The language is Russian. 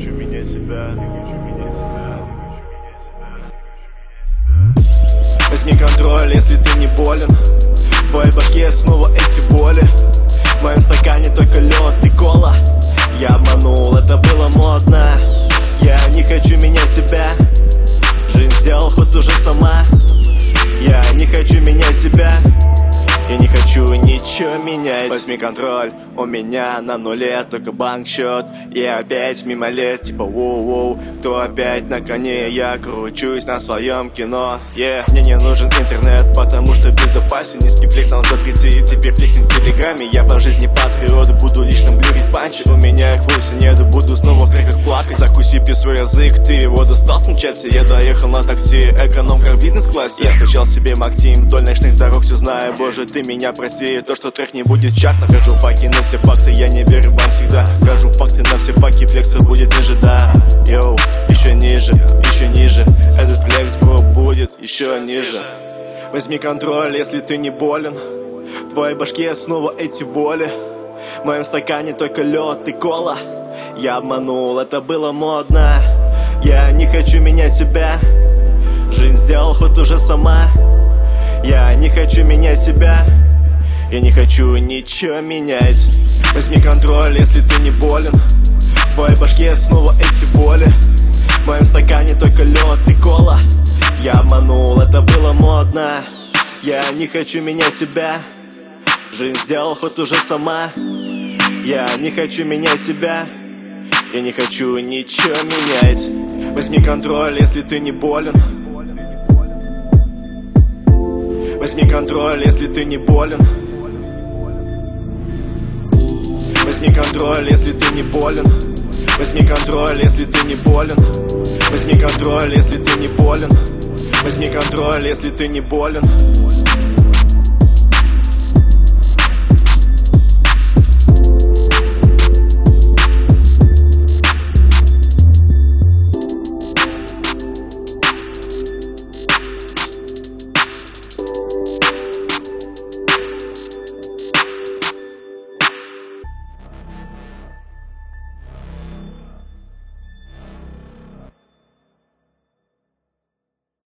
хочу менять себя. Возьми контроль, если ты не болен. В твоей башке снова эти боли. В моем стакане только лед и кола. Я обманул, это было модно. Я не хочу менять себя. Жизнь сделал ход уже сама. Я не хочу менять себя. Я не хочу ничего менять. Возьми контроль, у меня на нуле только банк-счет. И опять мимо лет, типа воу-воу. Кто опять на коне, я кручусь на своем кино. Мне не нужен интернет, потому что безопасен. Низкий флекс, он запретит, теперь флексинг в телеграме. Я по жизни патриот, буду лично блюрить панчи. У меня их вовсе нет, буду снова в треках плакать. Закуси свой язык, ты его достал смчаться. Я доехал на такси, экономка в бизнес-классе. Я скачал себе Максим, вдоль ночных дорог все знаю. Боже, ты меня прости, то, что трек не будет чарта. Кажу факи на все факты, я не верю вам всегда. Кажу факты на все факи, флекс будет ниже, да. Йоу, еще ниже, этот флекс, бро, будет еще ниже. Возьми контроль, если ты не болен. В твоей башке снова эти боли. В моем стакане только лед и кола. Я обманул, это было модно. Я не хочу менять себя. Жизнь сделал ход уже сама. Я не хочу менять себя. Я не хочу ничего менять. Возьми контроль, если ты не болен. В твоей башке снова эти боли. В моем стакане только лед и кола. Я обманул, это было модно. Я не хочу менять себя. Жизнь сделал ход уже сама. Я не хочу менять себя. Я не хочу ничего менять. Возьми контроль, если ты не болен. Возьми контроль, если ты не болен. Возьми контроль, если ты не болен. Возьми контроль, если ты не болен. Возьми контроль, если ты не болен. Возьми контроль, если ты не болен.